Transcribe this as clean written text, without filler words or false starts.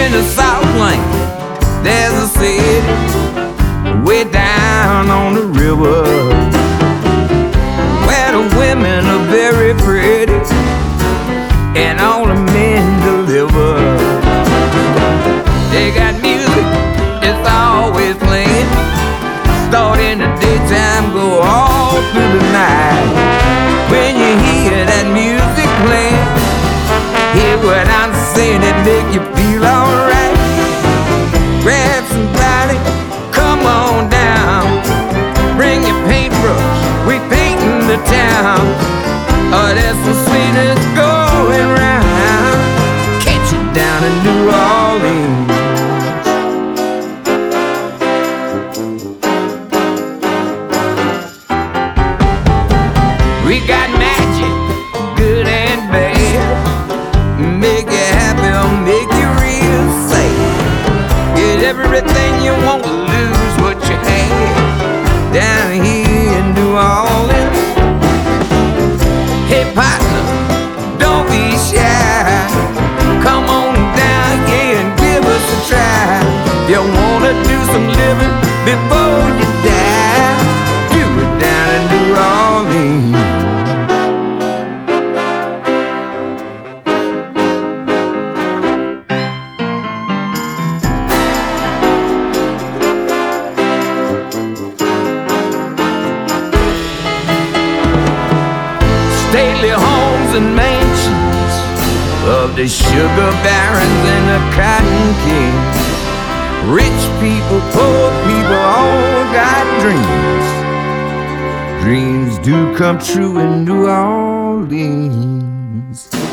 in the Southland, there's a city way down on the river, where the women are very pretty and all the men deliver. They got music, it's always playing, start in the daytime, go all through the night. When you hear that music playing, hear what I'm saying, it make you feel alright. Grab somebody, come on down, bring your paintbrush, we painting the town. Oh, there's some sweetness going round, catch it down in New Orleans. We got magic, good and bad, make you happy or make you real sad. Get everything you want, lose what you had, down here in New Orleans. Hey partner, don't be shy, come on down here and give us a try. You wanna do some living before you die, do it down in New Orleans. Stately homes and mansions of the sugar barons and the cotton kings. Rich people, poor people, all got dreams. Dreams do come true in New Orleans.